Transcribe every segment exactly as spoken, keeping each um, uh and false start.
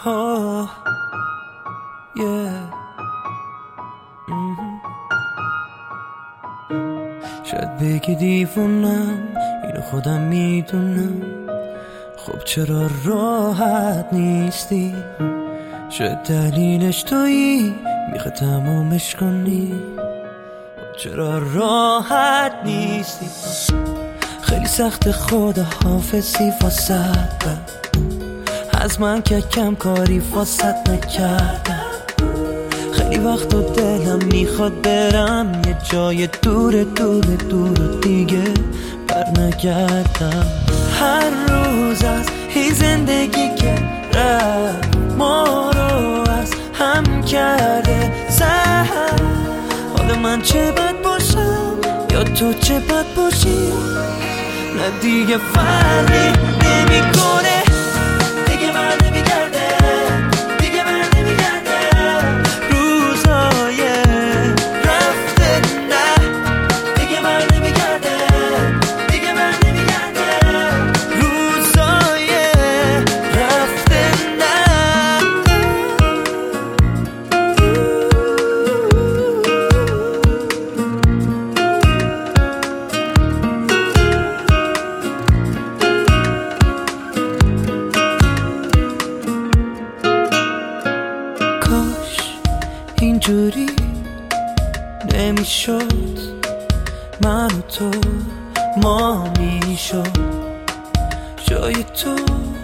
oh, yeah. mm-hmm. شاید بگی دیوونم، اینو خودم میدونم. خب چرا راحت نیستی؟ شاید دلیلش تویی، میخوای تمومش کنی. خب چرا راحت نیستی؟ خیلی سخت خدا حافظی واسط من، از من که کم کاری واسط نکردم. خیلی وقت و دلم میخواد برم یه جای دور دور دور دیگه بر نگردم. هر روز از این زندگی که رفت ما رو از هم کرده زهر. حالا من چه بد باشم یا تو چه بد باشی، نه دیگه فرقی نمی کنه. دیگه بر نمیگرده، دیگه بر نمیگرده. روزای رفته نه، دیگه بر نمیگرده، دیگه بر نمیگرده. روزای رفته نه. اینجوری نمیشد، من و تو ما میشد. جای تو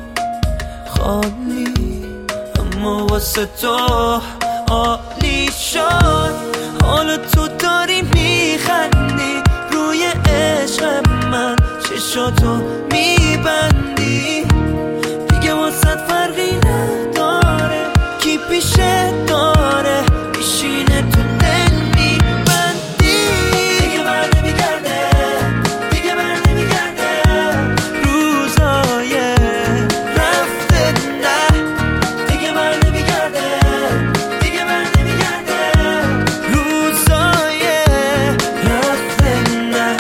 خالی اما واسه تو عالی شد. حالا تو داری میخندی روی عشق من، چشاتو میبندی. دیگه واسه فرقی نداره کی پیشه داره، میشینه تو دل میبندی. دیگه بر نمیگرده، دیگه بر نمیگرده. روزای رفته نه، دیگه بر نمیگرده، دیگه بر نمیگرده. روزای رفته نه.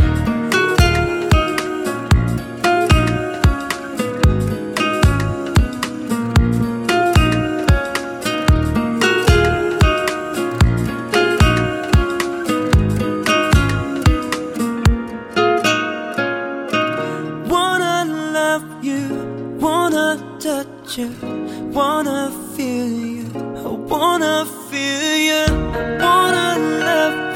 Wanna touch you, wanna feel you, I wanna feel you, I wanna love